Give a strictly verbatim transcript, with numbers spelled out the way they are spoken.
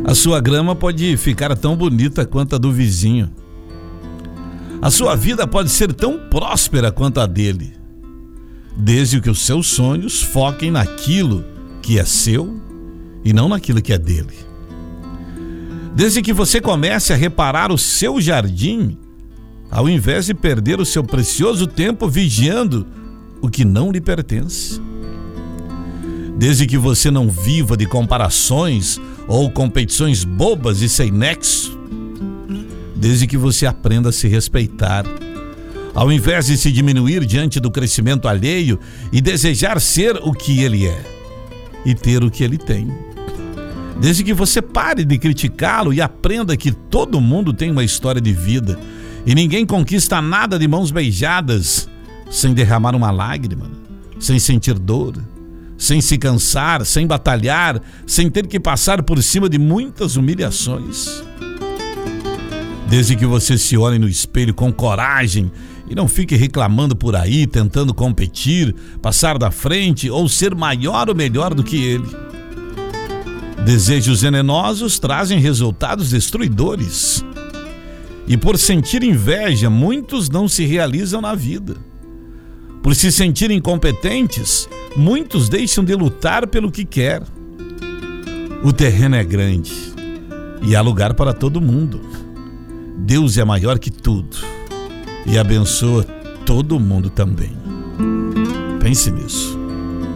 A sua grama pode ficar tão bonita quanto a do vizinho. A sua vida pode ser tão próspera quanto a dele, desde que os seus sonhos foquem naquilo que é seu e não naquilo que é dele. Desde que você comece a reparar o seu jardim, ao invés de perder o seu precioso tempo vigiando o que não lhe pertence. Desde que você não viva de comparações ou competições bobas e sem nexo. Desde que você aprenda a se respeitar, ao invés de se diminuir diante do crescimento alheio e desejar ser o que ele é e ter o que ele tem. Desde que você pare de criticá-lo e aprenda que todo mundo tem uma história de vida e ninguém conquista nada de mãos beijadas sem derramar uma lágrima, sem sentir dor, sem se cansar, sem batalhar, sem ter que passar por cima de muitas humilhações. Desde que você se olhe no espelho com coragem e não fique reclamando por aí, tentando competir, passar da frente ou ser maior ou melhor do que ele. Desejos venenosos trazem resultados destruidores. E por sentir inveja, muitos não se realizam na vida. Por se sentirem incompetentes, muitos deixam de lutar pelo que quer. O terreno é grande e há lugar para todo mundo. Deus é maior que tudo e abençoa todo mundo também. Pense nisso.